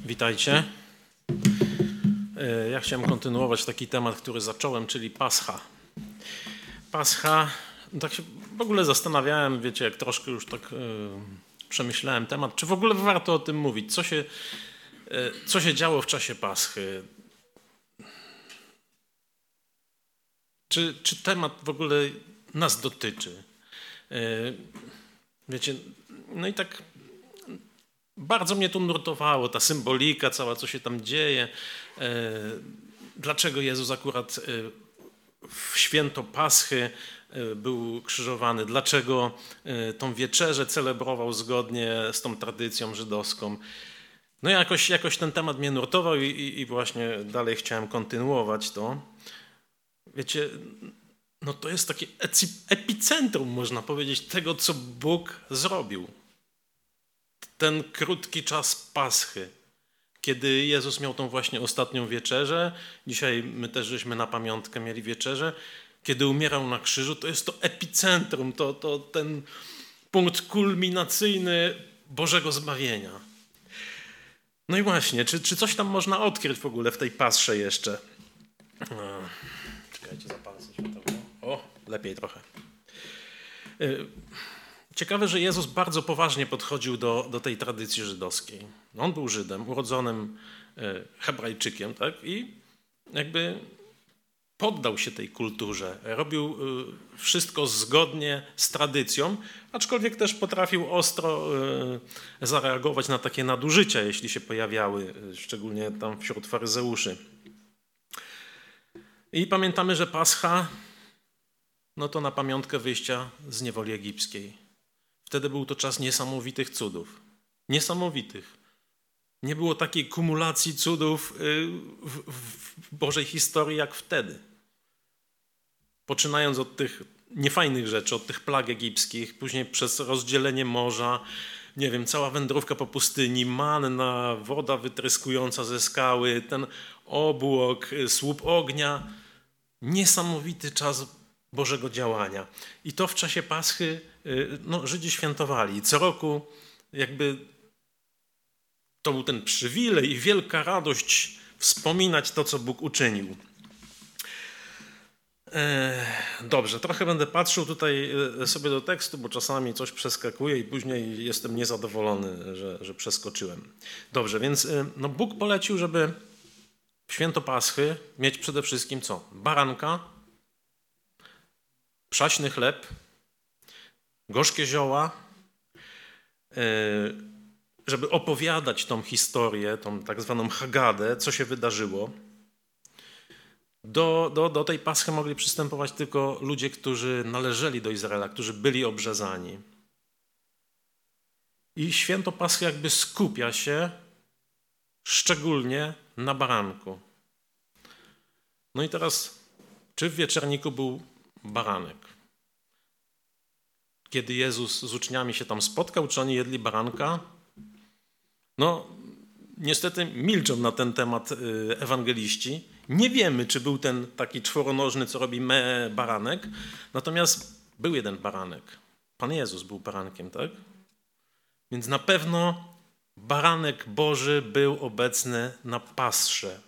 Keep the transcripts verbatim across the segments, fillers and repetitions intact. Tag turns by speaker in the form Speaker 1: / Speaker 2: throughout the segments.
Speaker 1: Witajcie. Ja chciałem kontynuować taki temat, który zacząłem, czyli Pascha. Pascha, tak się w ogóle zastanawiałem, wiecie, jak troszkę już tak yy, przemyślałem temat, czy w ogóle warto o tym mówić, co się, yy, co się działo w czasie Paschy. Czy, czy temat w ogóle nas dotyczy? Yy, wiecie, no i tak bardzo mnie to nurtowało, ta symbolika cała, co się tam dzieje. Dlaczego Jezus akurat w święto Paschy był krzyżowany? Dlaczego tą wieczerzę celebrował zgodnie z tą tradycją żydowską? No jakoś, jakoś ten temat mnie nurtował i, i, i właśnie dalej chciałem kontynuować to. Wiecie, no to jest takie epicentrum, można powiedzieć, tego, co Bóg zrobił. Ten krótki czas Paschy, kiedy Jezus miał tą właśnie ostatnią wieczerzę, dzisiaj my też żeśmy na pamiątkę mieli wieczerzę, kiedy umierał na krzyżu, to jest to epicentrum, to, to ten punkt kulminacyjny Bożego zbawienia. No i właśnie, czy, czy coś tam można odkryć w ogóle w tej Pasche jeszcze? Czekajcie, zapalę sobie światełko. O, lepiej trochę. Ciekawe, że Jezus bardzo poważnie podchodził do, do tej tradycji żydowskiej. On był Żydem, urodzonym Hebrajczykiem, tak? I jakby poddał się tej kulturze. Robił wszystko zgodnie z tradycją, aczkolwiek też potrafił ostro zareagować na takie nadużycia, jeśli się pojawiały, szczególnie tam wśród faryzeuszy. I pamiętamy, że Pascha, no to na pamiątkę wyjścia z niewoli egipskiej. Wtedy był to czas niesamowitych cudów. Niesamowitych. Nie było takiej kumulacji cudów w, w Bożej historii jak wtedy. Poczynając od tych niefajnych rzeczy, od tych plag egipskich, później przez rozdzielenie morza, nie wiem, cała wędrówka po pustyni, manna, woda wytryskująca ze skały, ten obłok, słup ognia. Niesamowity czas Bożego działania. I to w czasie Paschy no, Żydzi świętowali. Co roku jakby to był ten przywilej i wielka radość wspominać to, co Bóg uczynił. Dobrze, trochę będę patrzył tutaj sobie do tekstu, bo czasami coś przeskakuje i później jestem niezadowolony, że, że przeskoczyłem. Dobrze, więc no, Bóg polecił, żeby w święto Paschy mieć przede wszystkim co? Baranka, przaśny chleb, gorzkie zioła, żeby opowiadać tą historię, tą tak zwaną Hagadę, co się wydarzyło. Do, do, do tej Paschy mogli przystępować tylko ludzie, którzy należeli do Izraela, którzy byli obrzezani. I święto Paschy jakby skupia się szczególnie na baranku. No i teraz, czy w wieczerniku był baranek? Kiedy Jezus z uczniami się tam spotkał, czy oni jedli baranka? No, niestety milczą na ten temat ewangeliści. Nie wiemy, czy był ten taki czworonożny, co robi me baranek, natomiast był jeden baranek. Pan Jezus był barankiem, tak? Więc na pewno baranek Boży był obecny na Passze.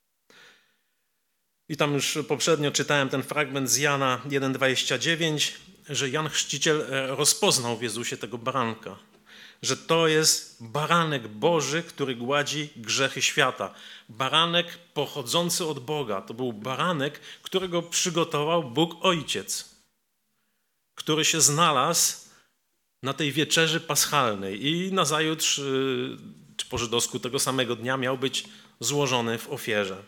Speaker 1: I tam już poprzednio czytałem ten fragment z Jana jeden dwadzieścia dziewięć, że Jan Chrzciciel rozpoznał w Jezusie tego baranka. Że to jest baranek Boży, który gładzi grzechy świata. Baranek pochodzący od Boga. To był baranek, którego przygotował Bóg Ojciec, który się znalazł na tej wieczerzy paschalnej i nazajutrz, czy po żydowsku tego samego dnia, miał być złożony w ofierze.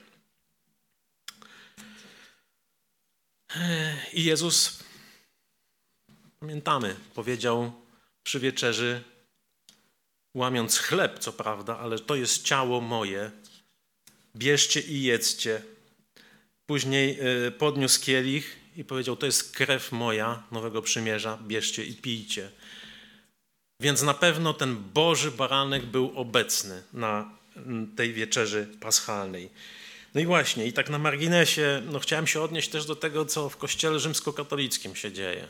Speaker 1: I Jezus, pamiętamy, powiedział przy wieczerzy, łamiąc chleb, co prawda, ale to jest ciało moje, bierzcie i jedzcie. Później podniósł kielich i powiedział, to jest krew moja, nowego przymierza, bierzcie i pijcie. Więc na pewno ten Boży baranek był obecny na tej wieczerzy paschalnej. No i właśnie, i tak na marginesie, no chciałem się odnieść też do tego, co w kościele rzymskokatolickim się dzieje.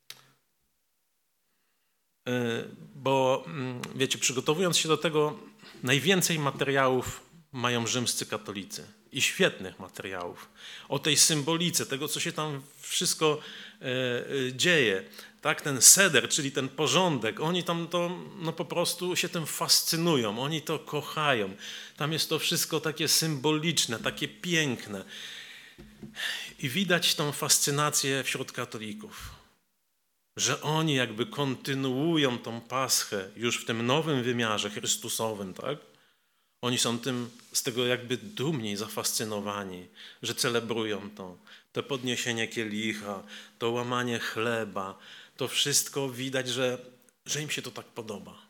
Speaker 1: Bo wiecie, przygotowując się do tego Najwięcej materiałów mają rzymscy katolicy i świetnych materiałów o tej symbolice, tego, co się tam wszystko e, e, dzieje. Tak, ten seder, czyli ten porządek, oni tam to no po prostu się tym fascynują, oni to kochają. Tam jest to wszystko takie symboliczne, takie piękne. I widać tą fascynację wśród katolików, że oni jakby kontynuują tą Paschę już w tym nowym wymiarze chrystusowym, tak? Oni są tym, z tego jakby dumni, zafascynowani, że celebrują to. To podniesienie kielicha, to łamanie chleba, to wszystko widać, że, że im się to tak podoba.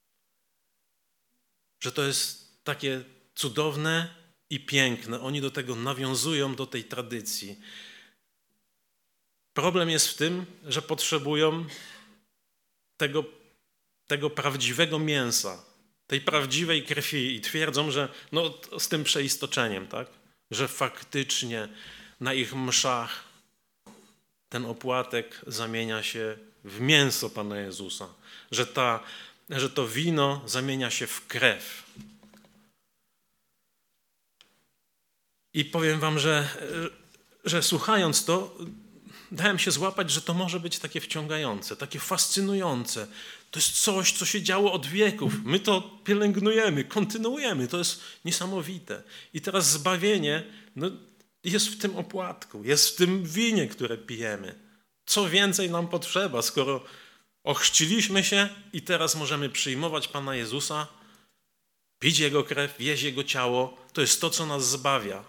Speaker 1: Że to jest takie cudowne i piękne. Oni do tego nawiązują, do tej tradycji. Problem jest w tym, że potrzebują tego, tego prawdziwego mięsa, tej prawdziwej krwi i twierdzą, że no, z tym przeistoczeniem, tak? Że faktycznie na ich mszach ten opłatek zamienia się w mięso Pana Jezusa, że, ta, że to wino zamienia się w krew. I powiem wam, że, że słuchając to, dałem się złapać, że to może być takie wciągające, takie fascynujące. To jest coś, co się działo od wieków. My to pielęgnujemy, kontynuujemy. To jest niesamowite. I teraz zbawienie no, jest w tym opłatku, jest w tym winie, które pijemy. Co więcej nam potrzeba, skoro ochrzciliśmy się i teraz możemy przyjmować Pana Jezusa, pić Jego krew, jeść Jego ciało. To jest to, co nas zbawia.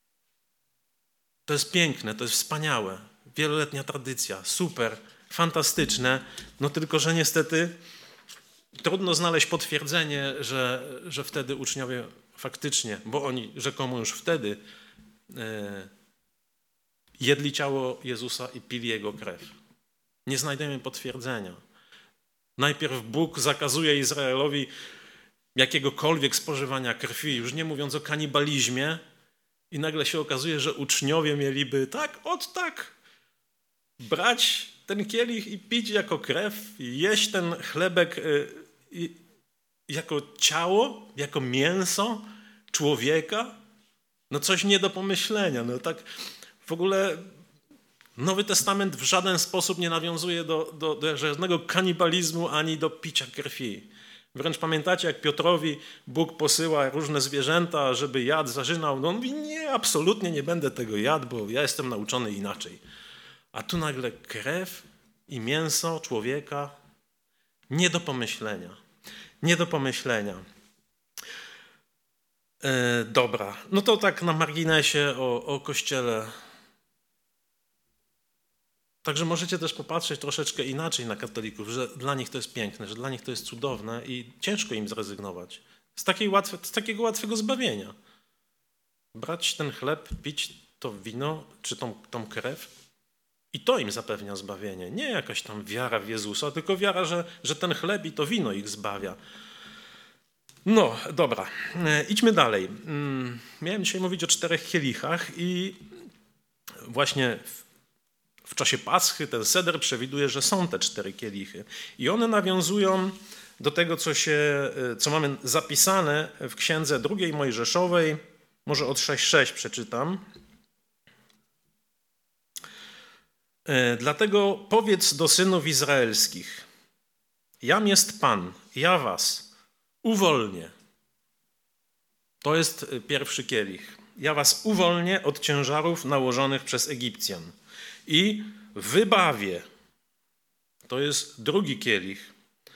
Speaker 1: To jest piękne, to jest wspaniałe. Wieloletnia tradycja, super, fantastyczne, no tylko, że niestety trudno znaleźć potwierdzenie, że, że wtedy uczniowie faktycznie, bo oni rzekomo już wtedy e, jedli ciało Jezusa i pili Jego krew. Nie znajdziemy potwierdzenia. Najpierw Bóg zakazuje Izraelowi jakiegokolwiek spożywania krwi, już nie mówiąc o kanibalizmie, i nagle się okazuje, że uczniowie mieliby tak, ot tak, brać ten kielich i pić jako krew, i jeść ten chlebek jako ciało, jako mięso człowieka. No coś nie do pomyślenia. No tak w ogóle Nowy Testament w żaden sposób nie nawiązuje do, do, do żadnego kanibalizmu ani do picia krwi. Wręcz pamiętacie, jak Piotrowi Bóg posyła różne zwierzęta, żeby jadł, zażynał. No on mówi, nie, absolutnie nie będę tego jadł, bo ja jestem nauczony inaczej. A tu nagle krew i mięso człowieka, nie do pomyślenia. Nie do pomyślenia. E, dobra, no to tak na marginesie o, o Kościele. Także możecie też popatrzeć troszeczkę inaczej na katolików, że dla nich to jest piękne, że dla nich to jest cudowne i ciężko im zrezygnować z, takiej łatwe, z takiego łatwego zbawienia. Brać ten chleb, pić to wino, czy tą, tą krew i to im zapewnia zbawienie. Nie jakaś tam wiara w Jezusa, tylko wiara, że, że ten chleb i to wino ich zbawia. No, dobra, e, idźmy dalej. Miałem dzisiaj mówić o czterech kielichach i właśnie w, w czasie Paschy ten seder przewiduje, że są te cztery kielichy. I one nawiązują do tego, co, się, co mamy zapisane w księdze drugiej Mojżeszowej, może od sześć sześć przeczytam. E, Dlatego powiedz do synów izraelskich, jam jest Pan, ja was uwolnię. To jest pierwszy kielich. Ja was uwolnię od ciężarów nałożonych przez Egipcjan i wybawię. To jest drugi kielich.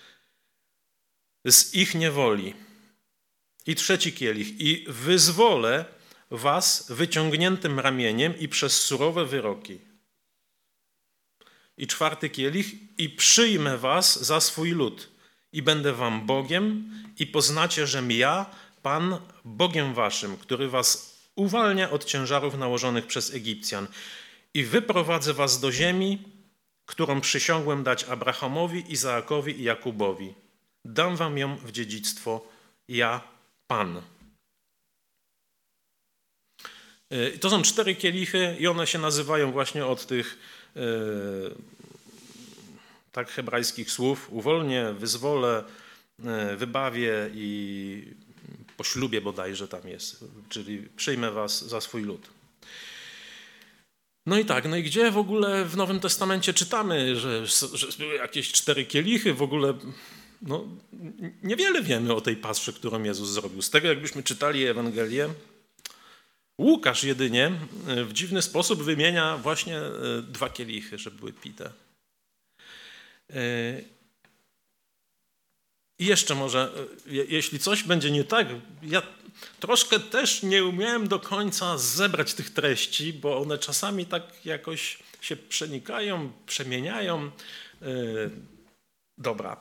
Speaker 1: Z ich niewoli. I trzeci kielich. I wyzwolę was wyciągniętym ramieniem i przez surowe wyroki. I czwarty kielich. I przyjmę was za swój lud. I będę wam Bogiem i poznacie, żem ja, Pan, Bogiem waszym, który was uwalnia od ciężarów nałożonych przez Egipcjan. I wyprowadzę was do ziemi, którą przysiągłem dać Abrahamowi, Izaakowi i Jakubowi. Dam wam ją w dziedzictwo, ja, Pan. To są cztery kielichy i one się nazywają właśnie od tych yy, tak hebrajskich słów. Uwolnię, wyzwolę, yy, wybawię i po ślubie bodajże tam jest, czyli przyjmę was za swój lud. No i tak, no i gdzie w ogóle w Nowym Testamencie czytamy, że, że były jakieś cztery kielichy, w ogóle no, niewiele wiemy o tej paszy, którą Jezus zrobił. Z tego jakbyśmy czytali Ewangelię, Łukasz jedynie w dziwny sposób wymienia właśnie dwa kielichy, że były pite. I jeszcze może, jeśli coś będzie nie tak, ja troszkę też nie umiałem do końca zebrać tych treści, bo one czasami tak jakoś się przenikają, przemieniają. Dobra.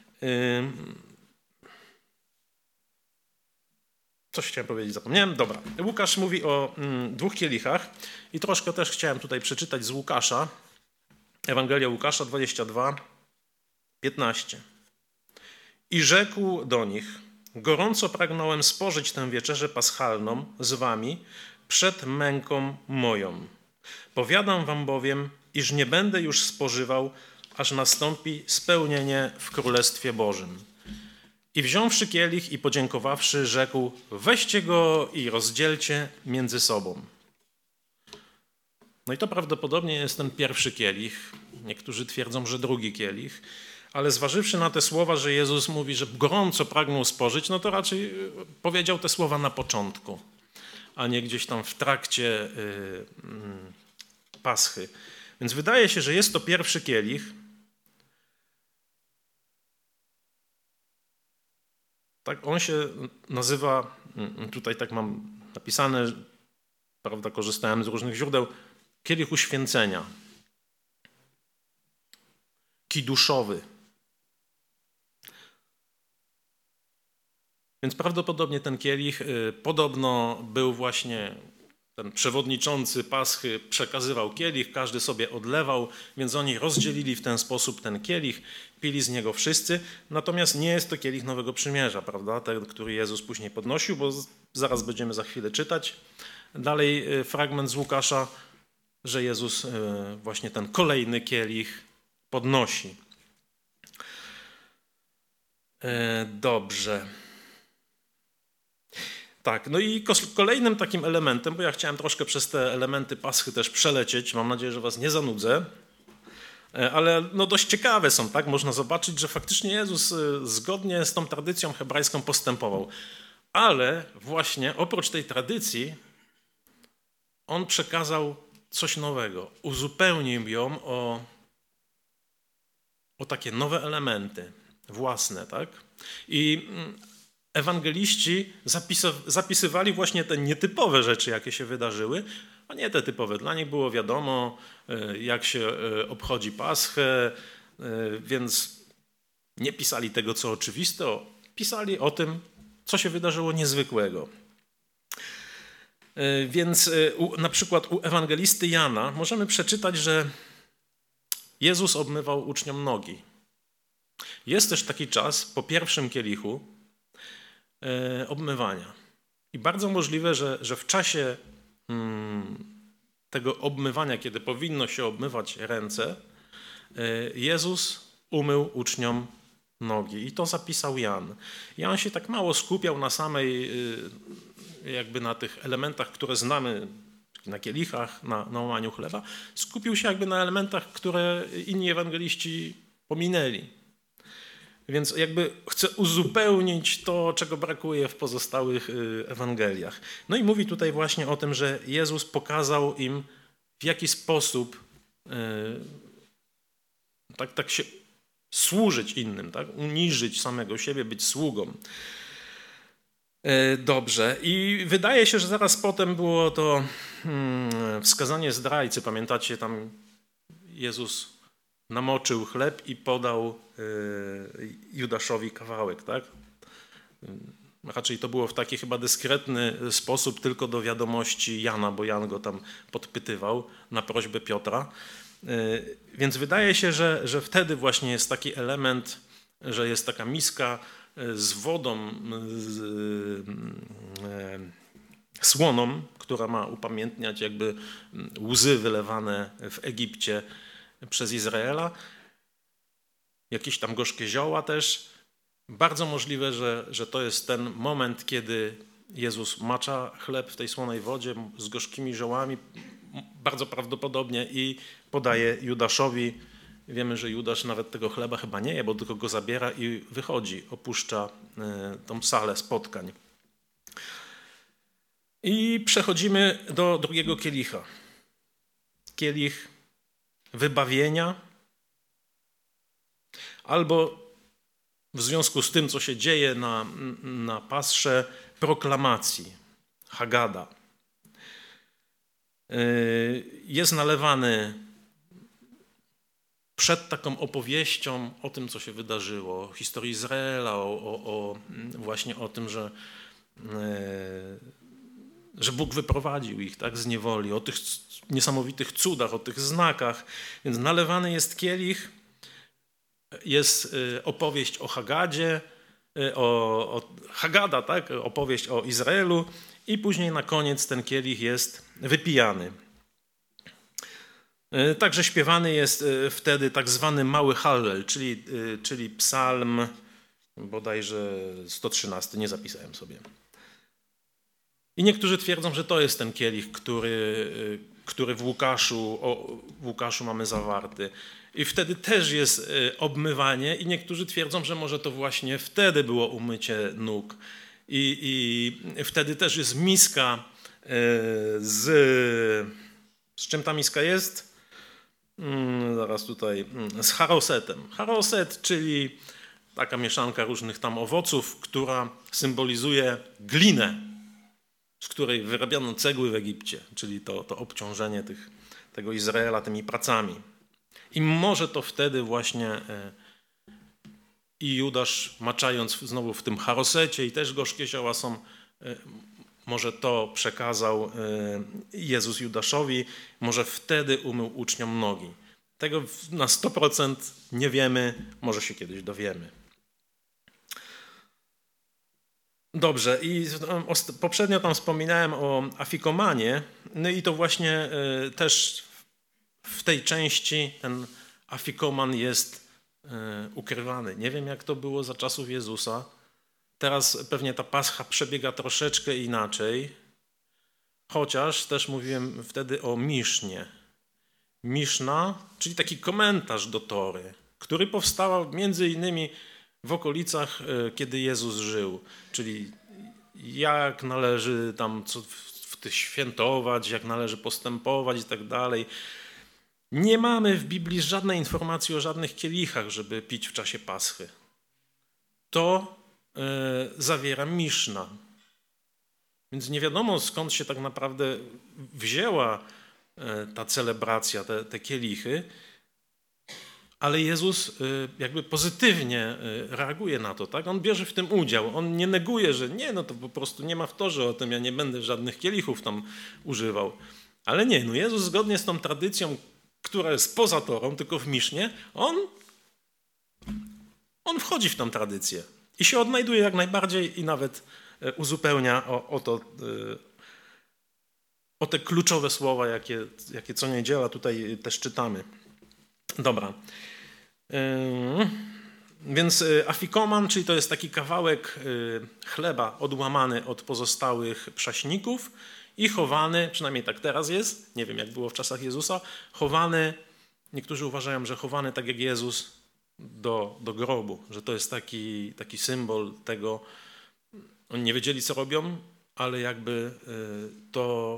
Speaker 1: Coś chciałem powiedzieć, zapomniałem. Dobra. Łukasz mówi o mm, dwóch kielichach i troszkę też chciałem tutaj przeczytać z Łukasza. Ewangelia Łukasza dwadzieścia dwa, piętnaście. I rzekł do nich: gorąco pragnąłem spożyć tę wieczerzę paschalną z wami przed męką moją. Powiadam wam bowiem, iż nie będę już spożywał, aż nastąpi spełnienie w Królestwie Bożym. I wziąwszy kielich i podziękowawszy, rzekł: weźcie go i rozdzielcie między sobą. No i to prawdopodobnie jest ten pierwszy kielich. Niektórzy twierdzą, że drugi kielich. Ale zważywszy na te słowa, że Jezus mówi, że gorąco pragnął spożyć, no to raczej powiedział te słowa na początku, a nie gdzieś tam w trakcie yy, yy, Paschy. Więc wydaje się, że jest to pierwszy kielich. Tak, on się nazywa, tutaj tak mam napisane, prawda, korzystałem z różnych źródeł, kielich uświęcenia. Kiduszowy. Więc prawdopodobnie ten kielich y, podobno był właśnie, ten przewodniczący Paschy przekazywał kielich, każdy sobie odlewał, więc oni rozdzielili w ten sposób ten kielich, pili z niego wszyscy, natomiast nie jest to kielich Nowego Przymierza, prawda, ten, który Jezus później podnosił, bo z, zaraz będziemy za chwilę czytać. Dalej y, fragment z Łukasza, że Jezus y, właśnie ten kolejny kielich podnosi. Y, dobrze. Tak, no i kolejnym takim elementem, bo ja chciałem troszkę przez te elementy Paschy też przelecieć, mam nadzieję, że was nie zanudzę, ale no dość ciekawe są, tak? Można zobaczyć, że faktycznie Jezus zgodnie z tą tradycją hebrajską postępował. Ale właśnie oprócz tej tradycji on przekazał coś nowego, uzupełnił ją o, o takie nowe elementy własne, tak? I ewangeliści zapisywali właśnie te nietypowe rzeczy, jakie się wydarzyły, a nie te typowe. Dla nich było wiadomo, jak się obchodzi Paschę, więc nie pisali tego, co oczywiste, pisali o tym, co się wydarzyło niezwykłego. Więc na przykład u ewangelisty Jana możemy przeczytać, że Jezus obmywał uczniom nogi. Jest też taki czas po pierwszym kielichu, obmywania. I bardzo możliwe, że, że w czasie hmm, tego obmywania, kiedy powinno się obmywać ręce, Jezus umył uczniom nogi. I to zapisał Jan. Jan się tak mało skupiał na samej, jakby na tych elementach, które znamy, na kielichach, na, na łamaniu chleba. Skupił się jakby na elementach, które inni ewangeliści pominęli. Więc jakby chce uzupełnić to, czego brakuje w pozostałych Ewangeliach. No i mówi tutaj właśnie o tym, że Jezus pokazał im, w jaki sposób yy, tak, tak się służyć innym, tak? Uniżyć samego siebie, być sługą. Yy, dobrze. I wydaje się, że zaraz potem było to yy, wskazanie zdrajcy. Pamiętacie, tam Jezus namoczył chleb i podał Judaszowi kawałek, tak? Raczej to było w taki chyba dyskretny sposób, tylko do wiadomości Jana, bo Jan go tam podpytywał na prośbę Piotra. Więc wydaje się, że, że wtedy właśnie jest taki element, że jest taka miska z wodą, z słoną, która ma upamiętniać jakby łzy wylewane w Egipcie przez Izraela. Jakieś tam gorzkie zioła też Bardzo możliwe, że, że to jest ten moment, kiedy Jezus macza chleb w tej słonej wodzie z gorzkimi ziołami, bardzo prawdopodobnie, i podaje Judaszowi. Wiemy, że Judasz nawet tego chleba chyba nie je, bo tylko go zabiera i wychodzi, opuszcza tą salę spotkań. I przechodzimy do drugiego kielicha. Kielich wybawienia, albo w związku z tym, co się dzieje na, na pasrze, proklamacji, Hagada. Jest nalewany przed taką opowieścią o tym, co się wydarzyło, o historii Izraela, o, o, o właśnie o tym, że, że Bóg wyprowadził ich, tak, z niewoli, o tych niesamowitych cudach, o tych znakach. Więc nalewany jest kielich, jest opowieść o Hagadzie, o, o Hagada, tak, opowieść o Izraelu, i później na koniec ten kielich jest wypijany. Także śpiewany jest wtedy tak zwany mały hallel, czyli, czyli psalm bodajże sto trzynasty, nie zapisałem sobie. I niektórzy twierdzą, że to jest ten kielich, który, który w Łukaszu, o, w Łukaszu mamy zawarty. I wtedy też jest obmywanie i niektórzy twierdzą, że może to właśnie wtedy było umycie nóg. I, i wtedy też jest miska z... Z czym ta miska jest? Zaraz tutaj, z charosetem. Charoset, czyli taka mieszanka różnych tam owoców, która symbolizuje glinę, z której wyrabiano cegły w Egipcie, czyli to, to obciążenie tych, tego Izraela tymi pracami. I może to wtedy właśnie i Judasz, maczając znowu w tym charosecie, i też gorzkie zioła są, może to przekazał Jezus Judaszowi, może wtedy umył uczniom nogi. Tego na sto procent nie wiemy, może się kiedyś dowiemy. Dobrze, i poprzednio tam wspominałem o afikomanie, no i to właśnie też w tej części ten afikoman jest ukrywany. Nie wiem, jak to było za czasów Jezusa. Teraz pewnie ta Pascha przebiega troszeczkę inaczej, chociaż też mówiłem wtedy o Misznie. Miszna, czyli taki komentarz do Tory, który powstał między innymi w okolicach, kiedy Jezus żył, czyli jak należy tam co świętować, jak należy postępować i tak dalej. Nie mamy w Biblii żadnej informacji o żadnych kielichach, żeby pić w czasie Paschy. To e, zawiera Miszna. Więc nie wiadomo, skąd się tak naprawdę wzięła e, ta celebracja, te, te kielichy, ale Jezus e, jakby pozytywnie e, reaguje na to, tak? On bierze w tym udział, on nie neguje, że nie, no to po prostu nie ma w torze o tym, ja nie będę żadnych kielichów tam używał. Ale nie, no Jezus zgodnie z tą tradycją, która jest poza Torą, tylko w Misznie, on, on wchodzi w tą tradycję i się odnajduje jak najbardziej i nawet uzupełnia o, o to, o te kluczowe słowa, jakie, jakie co niedziela tutaj też czytamy. Dobra. Więc afikoman, czyli to jest taki kawałek chleba odłamany od pozostałych prześników i chowany, przynajmniej tak teraz jest, nie wiem jak było w czasach Jezusa, chowany, niektórzy uważają, że chowany tak jak Jezus do, do grobu, że to jest taki, taki symbol tego, oni nie wiedzieli co robią, ale jakby to,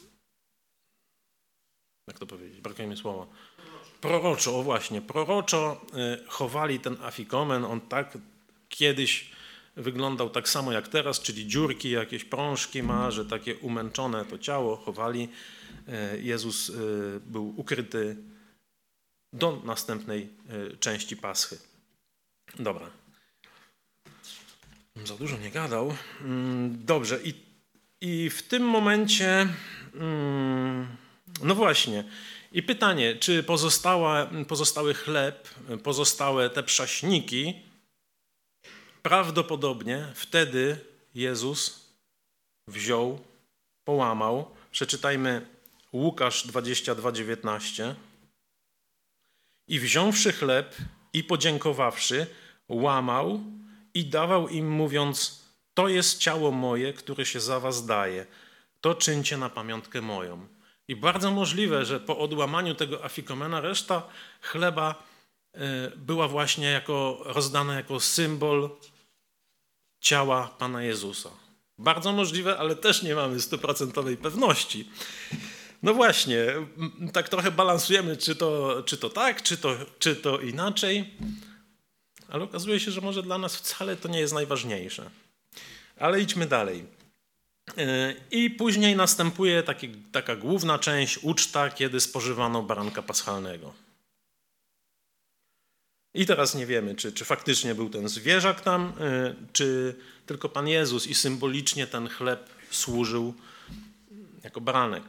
Speaker 1: jak to powiedzieć, brakuje mi słowa, proroczo, o właśnie, proroczo chowali ten afikomen, on tak kiedyś wyglądał tak samo jak teraz, czyli dziurki, jakieś prążki ma, że takie umęczone to ciało chowali. Jezus był ukryty do następnej części Paschy. Dobra. Za dużo nie gadał. Dobrze. I, i w tym momencie, no właśnie, i pytanie, czy pozostała, pozostały chleb, pozostałe te prześniki, prawdopodobnie wtedy Jezus wziął, połamał. Przeczytajmy Łukasz dwadzieścia dwa, dziewiętnaście. I wziąwszy chleb i podziękowawszy, łamał i dawał im, mówiąc: to jest ciało moje, które się za was daje. To czyńcie na pamiątkę moją. I bardzo możliwe, że po odłamaniu tego afikomena reszta chleba była właśnie jako, rozdana jako symbol ciała Pana Jezusa. Bardzo możliwe, ale też nie mamy stuprocentowej pewności. No właśnie, tak trochę balansujemy, czy to, czy to tak, czy to, czy to inaczej, ale okazuje się, że może dla nas wcale to nie jest najważniejsze. Ale idźmy dalej. I później następuje taki, taka główna część, uczta, kiedy spożywano baranka paschalnego. I teraz nie wiemy, czy, czy faktycznie był ten zwierzak tam, czy tylko Pan Jezus i symbolicznie ten chleb służył jako baranek.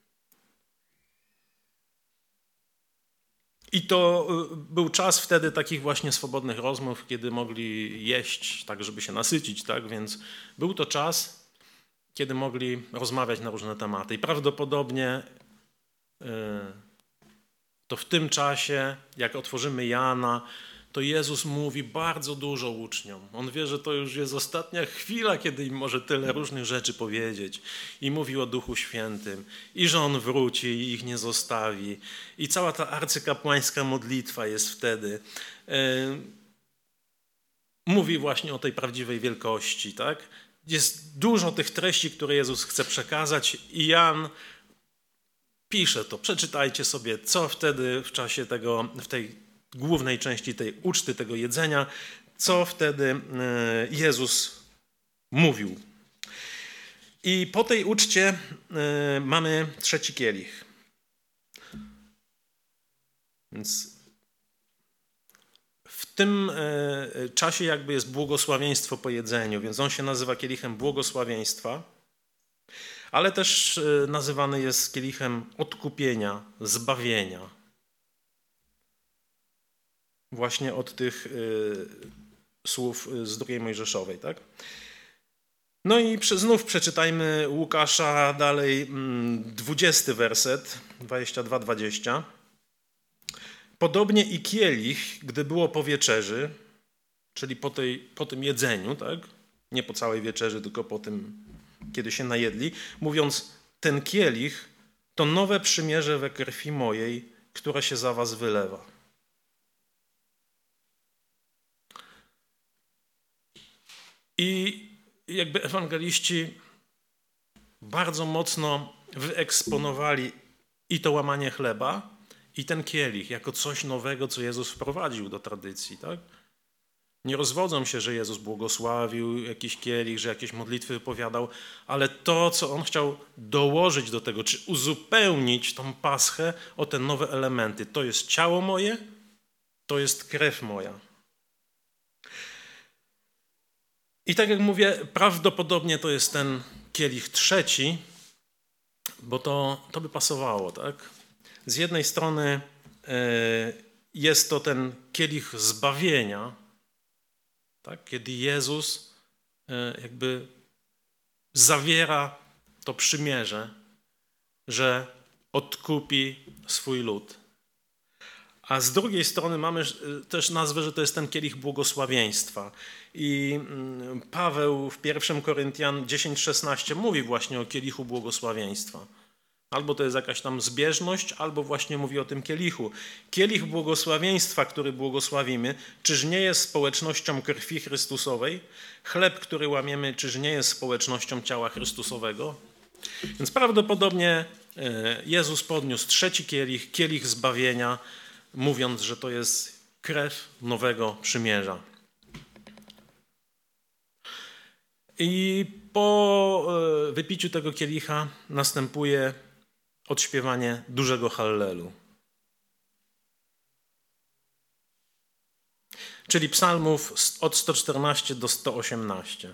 Speaker 1: I to był czas wtedy takich właśnie swobodnych rozmów, kiedy mogli jeść tak, żeby się nasycić, tak? Więc był to czas, kiedy mogli rozmawiać na różne tematy. I prawdopodobnie to w tym czasie, jak otworzymy Jana, to Jezus mówi bardzo dużo uczniom. On wie, że to już jest ostatnia chwila, kiedy im może tyle różnych rzeczy powiedzieć. I mówi o Duchu Świętym. I że On wróci i ich nie zostawi. I cała ta arcykapłańska modlitwa jest wtedy. Mówi właśnie o tej prawdziwej wielkości, tak? Jest dużo tych treści, które Jezus chce przekazać i Jan pisze to. Przeczytajcie sobie, co wtedy w czasie tego, w tej głównej części tej uczty, tego jedzenia, co wtedy Jezus mówił. I po tej uczcie mamy trzeci kielich. Więc w tym czasie jakby jest błogosławieństwo po jedzeniu, więc on się nazywa kielichem błogosławieństwa, ale też nazywany jest kielichem odkupienia, zbawienia. Właśnie od tych y, słów z drugiej Mojżeszowej, tak? No i znów przeczytajmy Łukasza dalej, dwudziesty werset, dwadzieścia dwa dwadzieścia. Podobnie i kielich, gdy było po wieczerzy, czyli po, tej, po tym jedzeniu, tak? Nie po całej wieczerzy, tylko po tym, kiedy się najedli, mówiąc: ten kielich to nowe przymierze we krwi mojej, która się za was wylewa. I jakby ewangeliści bardzo mocno wyeksponowali i to łamanie chleba, i ten kielich jako coś nowego, co Jezus wprowadził do tradycji. Tak? Nie rozwodzą się, że Jezus błogosławił jakiś kielich, że jakieś modlitwy wypowiadał, ale to, co On chciał dołożyć do tego, czy uzupełnić tą paschę o te nowe elementy. To jest ciało moje, to jest krew moja. I tak jak mówię, prawdopodobnie to jest ten kielich trzeci, bo to, to by pasowało, tak? Z jednej strony jest to ten kielich zbawienia, tak? Kiedy Jezus jakby zawiera to przymierze, że odkupi swój lud. A z drugiej strony mamy też nazwę, że to jest ten kielich błogosławieństwa. I Paweł w pierwszym Koryntian dziesięć szesnaście mówi właśnie o kielichu błogosławieństwa. Albo to jest jakaś tam zbieżność, albo właśnie mówi o tym kielichu. Kielich błogosławieństwa, który błogosławimy, czyż nie jest społecznością krwi Chrystusowej? Chleb, który łamiemy, czyż nie jest społecznością ciała Chrystusowego? Więc prawdopodobnie Jezus podniósł trzeci kielich, kielich zbawienia, mówiąc, że to jest krew nowego przymierza. I po wypiciu tego kielicha następuje odśpiewanie dużego hallelu. Czyli psalmów od sto czternaście do sto osiemnaście.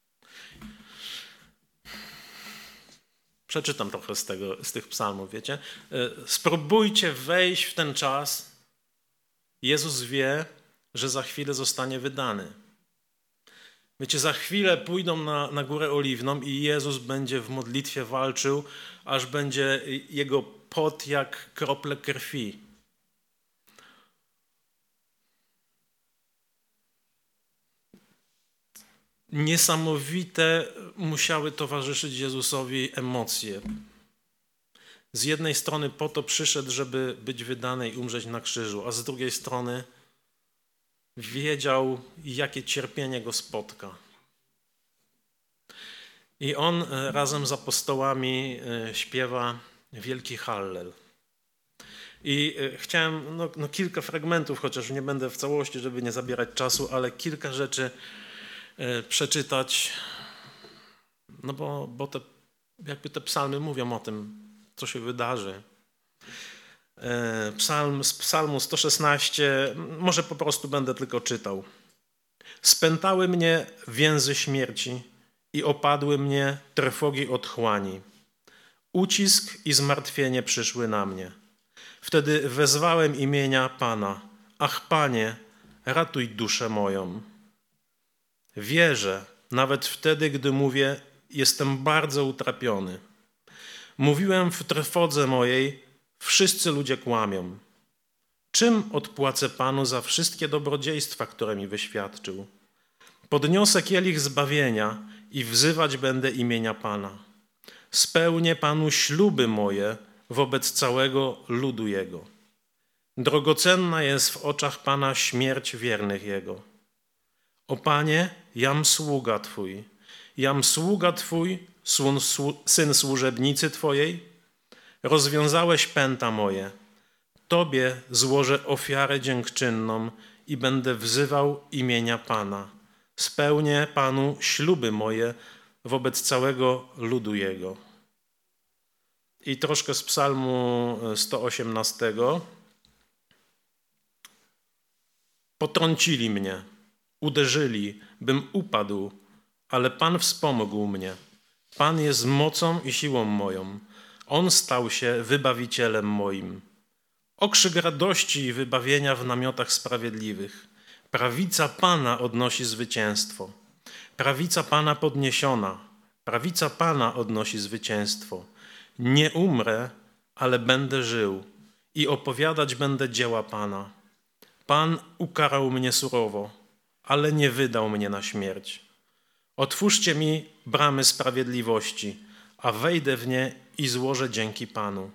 Speaker 1: Przeczytam trochę z, tego, z tych psalmów, wiecie. Spróbujcie wejść w ten czas. Jezus wie, że za chwilę zostanie wydany. Wiecie, za chwilę pójdą na, na Górę Oliwną i Jezus będzie w modlitwie walczył, aż będzie jego pot jak krople krwi. Niesamowite musiały towarzyszyć Jezusowi emocje. Z jednej strony po to przyszedł, żeby być wydany i umrzeć na krzyżu, a z drugiej strony wiedział, jakie cierpienie go spotka. I on razem z apostołami śpiewa wielki Hallel. I chciałem no, no kilka fragmentów, chociaż nie będę w całości, żeby nie zabierać czasu, ale kilka rzeczy przeczytać, no bo, bo te, jakby te psalmy mówią o tym, co się wydarzy. Psalm, z psalmu sto szesnaście, może po prostu będę tylko czytał. Spętały mnie więzy śmierci i opadły mnie trwogi otchłani. Ucisk i zmartwienie przyszły na mnie. Wtedy wezwałem imienia Pana. Ach, Panie, ratuj duszę moją. Wierzę, nawet wtedy, gdy mówię, jestem bardzo utrapiony. Mówiłem w trwodze mojej, wszyscy ludzie kłamią. Czym odpłacę Panu za wszystkie dobrodziejstwa, które mi wyświadczył? Podniosę kielich zbawienia i wzywać będę imienia Pana. Spełnię Panu śluby moje wobec całego ludu Jego. Drogocenna jest w oczach Pana śmierć wiernych Jego. O Panie, jam sługa Twój, jam sługa Twój, syn służebnicy Twojej. Rozwiązałeś pęta moje. Tobie złożę ofiarę dziękczynną i będę wzywał imienia Pana. Spełnię Panu śluby moje wobec całego ludu Jego. I troszkę z psalmu sto osiemnastego. Potrącili mnie, uderzyli, bym upadł, ale Pan wspomógł mnie. Pan jest mocą i siłą moją. On stał się wybawicielem moim. Okrzyk radości i wybawienia w namiotach sprawiedliwych. Prawica Pana odnosi zwycięstwo. Prawica Pana podniesiona. Prawica Pana odnosi zwycięstwo. Nie umrę, ale będę żył i opowiadać będę dzieła Pana. Pan ukarał mnie surowo, ale nie wydał mnie na śmierć. Otwórzcie mi bramy sprawiedliwości, a wejdę w nie i złożę dzięki Panu.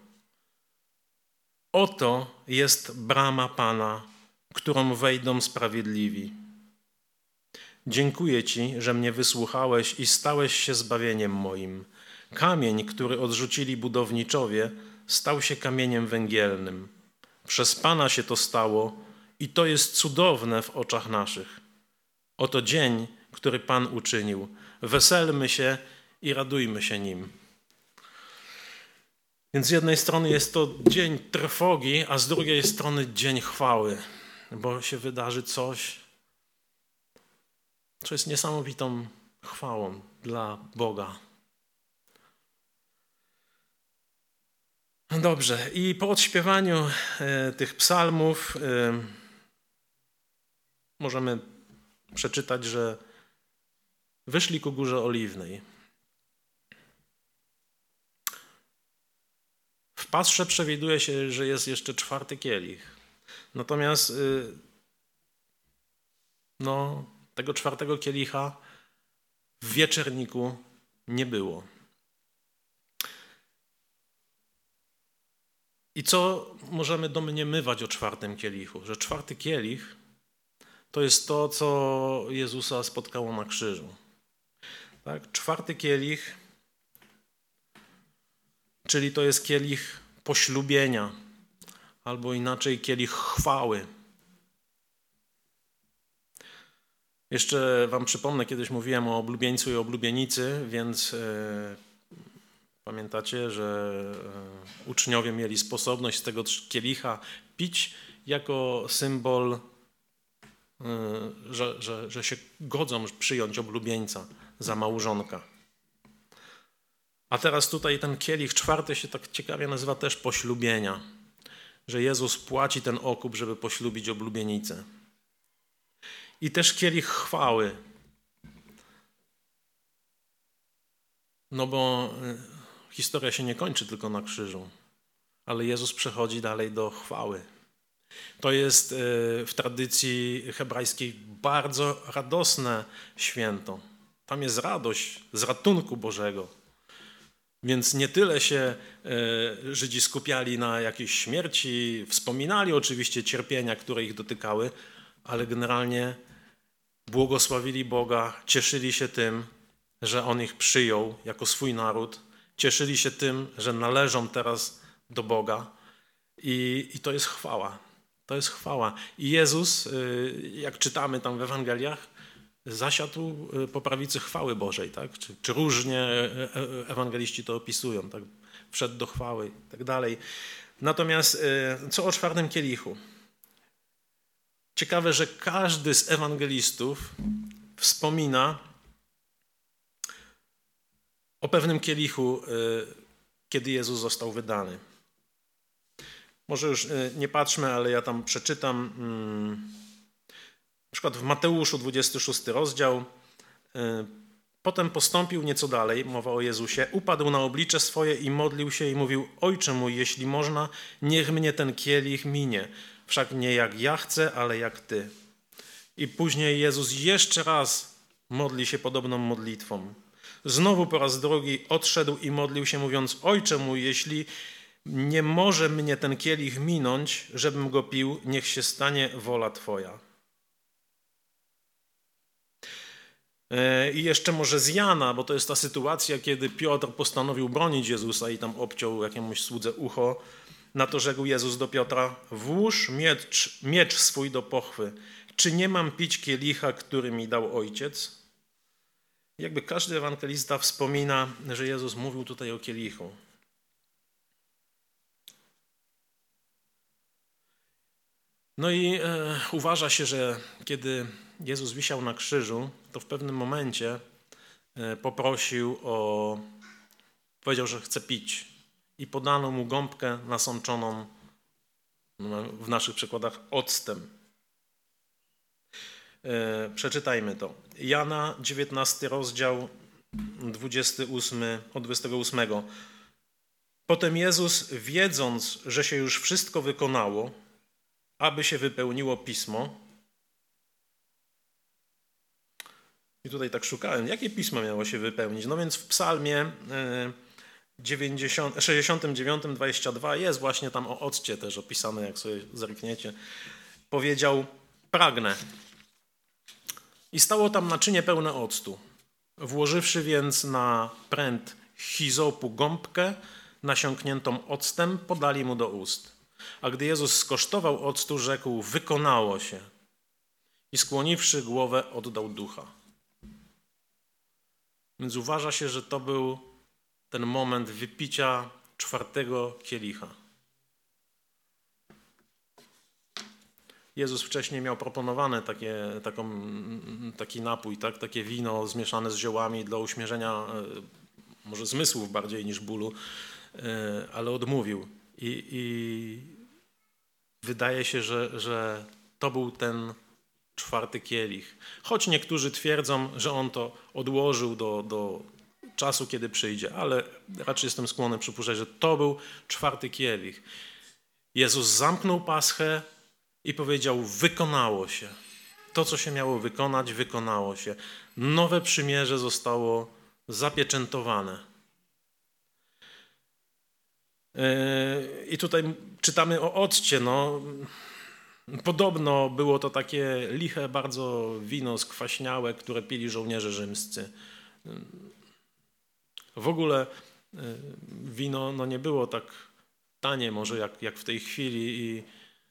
Speaker 1: Oto jest brama Pana, którą wejdą sprawiedliwi. Dziękuję Ci, że mnie wysłuchałeś i stałeś się zbawieniem moim. Kamień, który odrzucili budowniczowie, stał się kamieniem węgielnym. Przez Pana się to stało i to jest cudowne w oczach naszych. Oto dzień, który Pan uczynił. Weselmy się i radujmy się nim. Więc z jednej strony jest to dzień trwogi, a z drugiej strony dzień chwały, bo się wydarzy coś, co jest niesamowitą chwałą dla Boga. Dobrze, i po odśpiewaniu e, tych psalmów e, możemy przeczytać, że wyszli ku Górze Oliwnej. W Pasrze przewiduje się, że jest jeszcze czwarty kielich. Natomiast e, no, tego czwartego kielicha w wieczerniku nie było. I co możemy domniemywać o czwartym kielichu? Że czwarty kielich to jest to, co Jezusa spotkało na krzyżu. Tak? Czwarty kielich, czyli to jest kielich poślubienia, albo inaczej kielich chwały. Jeszcze wam przypomnę, kiedyś mówiłem o oblubieńcu i oblubienicy, więc e, pamiętacie, że e, uczniowie mieli sposobność z tego kielicha pić jako symbol, e, że, że, że się godzą przyjąć oblubieńca za małżonka. A teraz tutaj ten kielich czwarty się tak ciekawie nazywa też poślubienia, że Jezus płaci ten okup, żeby poślubić oblubienicę. I też kielich chwały. No bo historia się nie kończy tylko na krzyżu, ale Jezus przechodzi dalej do chwały. To jest w tradycji hebrajskiej bardzo radosne święto. Tam jest radość z ratunku Bożego. Więc nie tyle się e, Żydzi skupiali na jakiejś śmierci, wspominali oczywiście cierpienia, które ich dotykały, ale generalnie błogosławili Boga, cieszyli się tym, że On ich przyjął jako swój naród, cieszyli się tym, że należą teraz do Boga i, i to jest chwała. To jest chwała. I Jezus, jak czytamy tam w Ewangeliach, zasiadł po prawicy chwały Bożej, tak? Czy, czy różnie ewangeliści to opisują, tak? Wszedł do chwały i tak dalej. Natomiast co o czwartym kielichu? Ciekawe, że każdy z ewangelistów wspomina o pewnym kielichu, kiedy Jezus został wydany. Może już nie patrzmy, ale ja tam przeczytam. Na przykład w Mateuszu dwudziesty szósty rozdział. Potem postąpił nieco dalej, mowa o Jezusie, upadł na oblicze swoje i modlił się i mówił: Ojcze mój, jeśli można, niech mnie ten kielich minie. Wszak nie jak ja chcę, ale jak Ty. I później Jezus jeszcze raz modli się podobną modlitwą. Znowu po raz drugi odszedł i modlił się, mówiąc: Ojcze mój, jeśli nie może mnie ten kielich minąć, żebym go pił, niech się stanie wola Twoja. I jeszcze może z Jana, bo to jest ta sytuacja, kiedy Piotr postanowił bronić Jezusa i tam obciął jakiemuś słudze ucho. Na to rzekł Jezus do Piotra: włóż miecz, miecz swój do pochwy. Czy nie mam pić kielicha, który mi dał Ojciec? Jakby każdy ewangelista wspomina, że Jezus mówił tutaj o kielichu. No i e, uważa się, że kiedy Jezus wisiał na krzyżu, to w pewnym momencie e, poprosił o... Powiedział, że chce pić. I podano mu gąbkę nasączoną, no, w naszych przykładach, octem. E, przeczytajmy to. Jana, dziewiętnasty rozdział, dwudziesty ósmy, od dwudziestego ósmego. Potem Jezus, wiedząc, że się już wszystko wykonało, aby się wypełniło Pismo. I tutaj tak szukałem, jakie Pismo miało się wypełnić. No więc w Psalmie sześćdziesiątym dziewiątym, dwadzieścia dwa jest właśnie tam o occie też opisane, jak sobie zerkniecie. Powiedział: pragnę. I stało tam naczynie pełne octu. Włożywszy więc na pręt hizopu gąbkę nasiąkniętą octem, podali mu do ust. A gdy Jezus skosztował octu, rzekł: wykonało się. I skłoniwszy głowę, oddał ducha. Więc uważa się, że to był ten moment wypicia czwartego kielicha. Jezus wcześniej miał proponowane takie, taką, taki napój, tak? Takie wino zmieszane z ziołami dla uśmierzenia może zmysłów bardziej niż bólu, ale odmówił. I, i wydaje się, że, że to był ten czwarty kielich. Choć niektórzy twierdzą, że on to odłożył do, do czasu, kiedy przyjdzie, ale raczej jestem skłonny przypuszczać, że to był czwarty kielich. Jezus zamknął paschę i powiedział: wykonało się. To, co się miało wykonać, wykonało się. Nowe przymierze zostało zapieczętowane. I tutaj czytamy o occie. No, podobno było to takie liche bardzo wino skwaśniałe, które pili żołnierze rzymscy. W ogóle wino no, nie było tak tanie może jak, jak w tej chwili i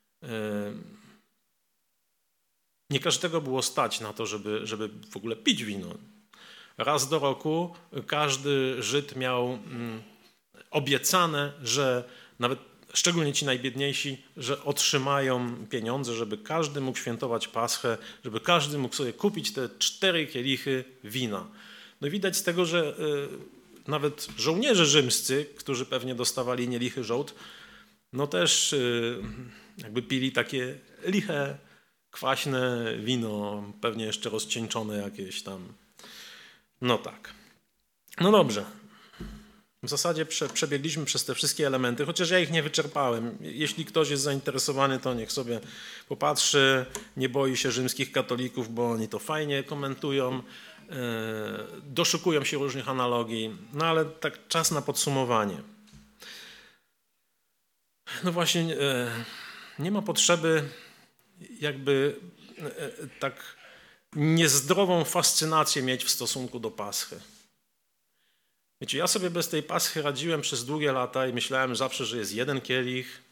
Speaker 1: nie każdego było stać na to, żeby, żeby w ogóle pić wino. Raz do roku każdy Żyd miał obiecane, że nawet szczególnie ci najbiedniejsi, że otrzymają pieniądze, żeby każdy mógł świętować Paschę, żeby każdy mógł sobie kupić te cztery kielichy wina. No i widać z tego, że y, nawet żołnierze rzymscy, którzy pewnie dostawali nielichy żołd, no też y, jakby pili takie liche, kwaśne wino, pewnie jeszcze rozcieńczone jakieś tam. No tak. No dobrze. W zasadzie prze, przebiegliśmy przez te wszystkie elementy, chociaż ja ich nie wyczerpałem. Jeśli ktoś jest zainteresowany, to niech sobie popatrzy. Nie boi się rzymskich katolików, bo oni to fajnie komentują. doszukują się różnych analogii, no ale tak czas na podsumowanie. No właśnie, nie ma potrzeby jakby tak niezdrową fascynację mieć w stosunku do Paschy. Wiecie, ja sobie bez tej Paschy radziłem przez długie lata i myślałem zawsze, że jest jeden kielich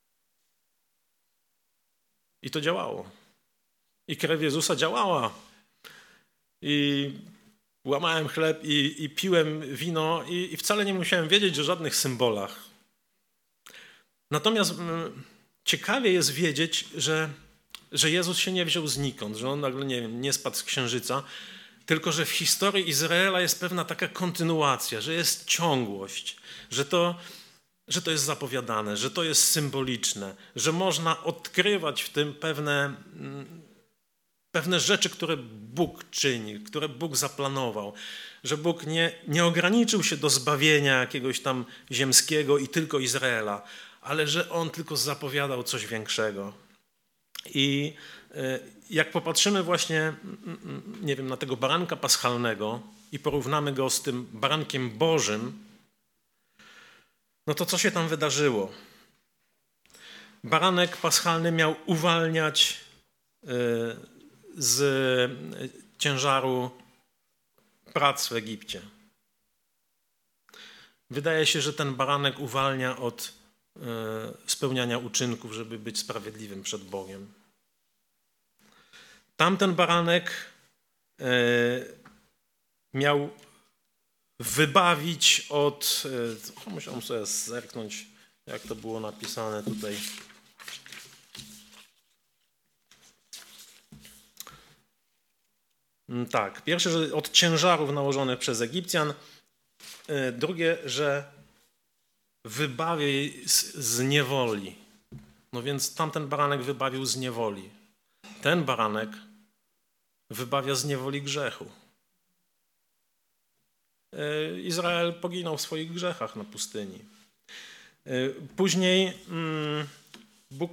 Speaker 1: i to działało. I krew Jezusa działała. I łamałem chleb i, i piłem wino i, i wcale nie musiałem wiedzieć o żadnych symbolach. Natomiast m, ciekawie jest wiedzieć, że, że Jezus się nie wziął znikąd, że On nagle nie, wiem, nie spadł z księżyca, tylko że w historii Izraela jest pewna taka kontynuacja, że jest ciągłość, że to, że to jest zapowiadane, że to jest symboliczne, że można odkrywać w tym pewne, pewne rzeczy, które Bóg czyni, które Bóg zaplanował, że Bóg nie, nie ograniczył się do zbawienia jakiegoś tam ziemskiego i tylko Izraela, ale że On tylko zapowiadał coś większego. I jak popatrzymy właśnie, nie wiem, na tego baranka paschalnego i porównamy go z tym barankiem Bożym, no to co się tam wydarzyło? Baranek paschalny miał uwalniać z ciężaru prac w Egipcie. Wydaje się, że ten baranek uwalnia od spełniania uczynków, żeby być sprawiedliwym przed Bogiem. Tamten baranek miał wybawić od... Musiałem sobie zerknąć, jak to było napisane tutaj. Tak, pierwsze, że od ciężarów nałożonych przez Egipcjan. Drugie, że wybawi z, z niewoli. No więc tamten baranek wybawił z niewoli. Ten baranek wybawia z niewoli grzechu. Izrael poginął w swoich grzechach na pustyni. Później Bóg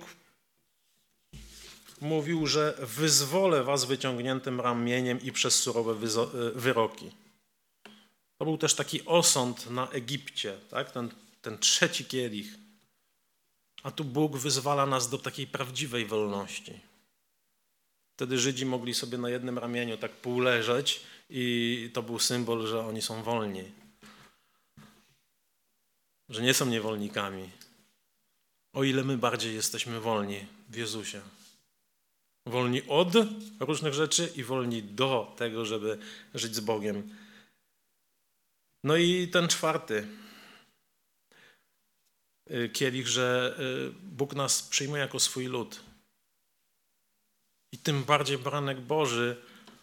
Speaker 1: mówił, że wyzwolę was wyciągniętym ramieniem i przez surowe wyroki. To był też taki osąd na Egipcie, tak? ten, ten trzeci kielich. A tu Bóg wyzwala nas do takiej prawdziwej wolności. Wtedy Żydzi mogli sobie na jednym ramieniu tak półleżeć i to był symbol, że oni są wolni. Że nie są niewolnikami. O ile my bardziej jesteśmy wolni w Jezusie. Wolni od różnych rzeczy i wolni do tego, żeby żyć z Bogiem. No i ten czwarty kielich, że Bóg nas przyjmuje jako swój lud. I tym bardziej baranek Boży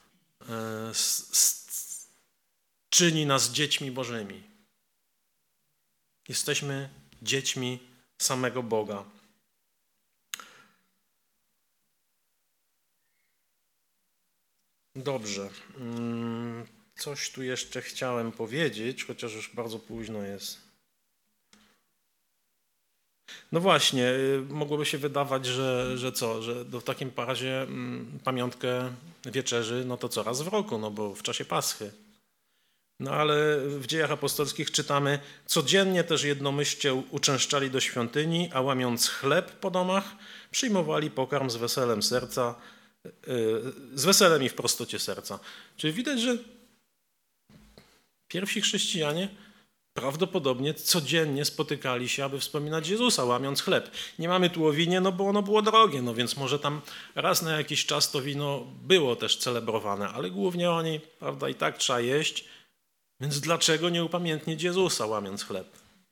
Speaker 1: czyni nas dziećmi Bożymi. Jesteśmy dziećmi samego Boga. Dobrze. Coś tu jeszcze chciałem powiedzieć, chociaż już bardzo późno jest. No właśnie, mogłoby się wydawać, że, że co, że w takim razie pamiątkę wieczerzy, no to co, raz w roku, no bo w czasie Paschy. No ale w Dziejach Apostolskich czytamy, codziennie też jednomyślnie uczęszczali do świątyni, a łamiąc chleb po domach, przyjmowali pokarm z weselem serca, z weselem i w prostocie serca. Czyli widać, że pierwsi chrześcijanie prawdopodobnie codziennie spotykali się, aby wspominać Jezusa, łamiąc chleb. Nie mamy tu o winie, no bo ono było drogie, no więc może tam raz na jakiś czas to wino było też celebrowane, ale głównie oni, prawda, i tak trzeba jeść, więc dlaczego nie upamiętnić Jezusa, łamiąc chleb?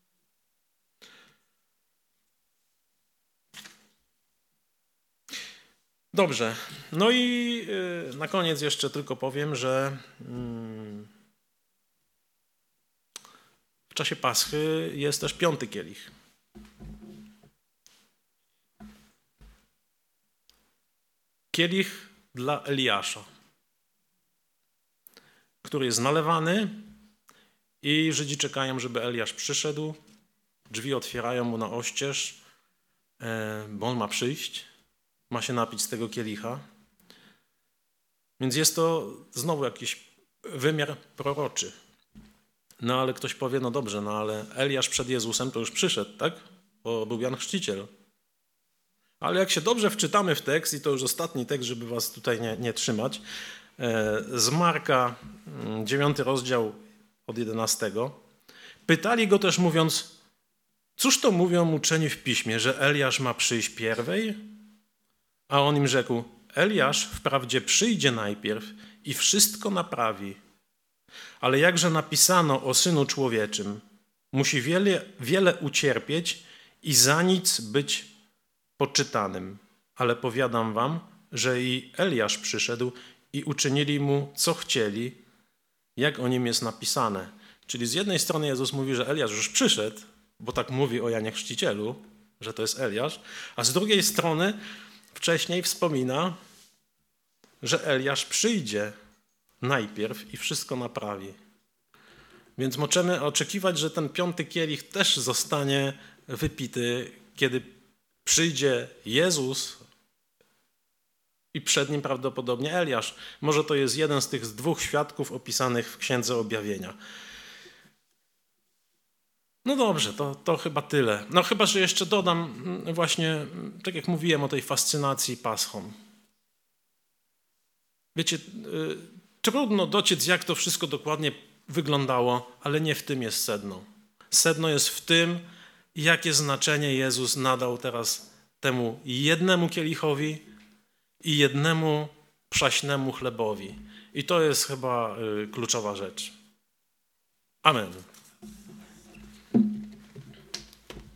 Speaker 1: Dobrze, no i na koniec jeszcze tylko powiem, że w czasie Paschy jest też piąty kielich. Kielich dla Eliasza, który jest nalewany i Żydzi czekają, żeby Eliasz przyszedł. Drzwi otwierają mu na oścież, bo on ma przyjść, ma się napić z tego kielicha. Więc jest to znowu jakiś wymiar proroczy. No ale ktoś powie, no dobrze, no ale Eliasz przed Jezusem to już przyszedł, tak? Bo był Jan Chrzciciel. Ale jak się dobrze wczytamy w tekst, i to już ostatni tekst, żeby was tutaj nie, nie trzymać, z Marka, dziewiąty rozdział od jedenastego. Pytali go też mówiąc, cóż to mówią uczeni w piśmie, że Eliasz ma przyjść pierwej? A on im rzekł, Eliasz wprawdzie przyjdzie najpierw i wszystko naprawi. Ale jakże napisano o Synu Człowieczym, musi wiele, wiele ucierpieć i za nic być poczytanym. Ale powiadam wam, że i Eliasz przyszedł i uczynili mu, co chcieli, jak o nim jest napisane. Czyli z jednej strony Jezus mówi, że Eliasz już przyszedł, bo tak mówi o Janie Chrzcicielu, że to jest Eliasz, a z drugiej strony wcześniej wspomina, że Eliasz przyjdzie najpierw i wszystko naprawi. Więc możemy oczekiwać, że ten piąty kielich też zostanie wypity, kiedy przyjdzie Jezus i przed nim prawdopodobnie Eliasz. Może to jest jeden z tych dwóch świadków opisanych w Księdze Objawienia. No dobrze, to, to chyba tyle. No chyba, że jeszcze dodam właśnie, tak jak mówiłem o tej fascynacji Paschą. Wiecie, yy, trudno dociec, jak to wszystko dokładnie wyglądało, ale nie w tym jest sedno. Sedno jest w tym, jakie znaczenie Jezus nadał teraz temu jednemu kielichowi i jednemu przaśnemu chlebowi. I to jest chyba yy, kluczowa rzecz. Amen.